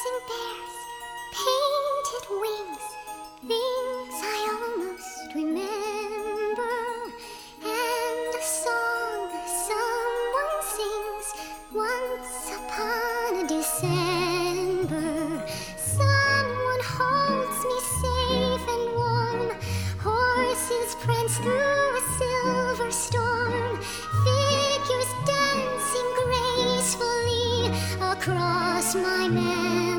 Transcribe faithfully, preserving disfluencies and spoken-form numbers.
dancing bears, painted wings, things I almost remember, and a song someone sings once upon a December. Someone holds me safe and warm, horses prance through a silver storm, figures dancing gracefully across my memory.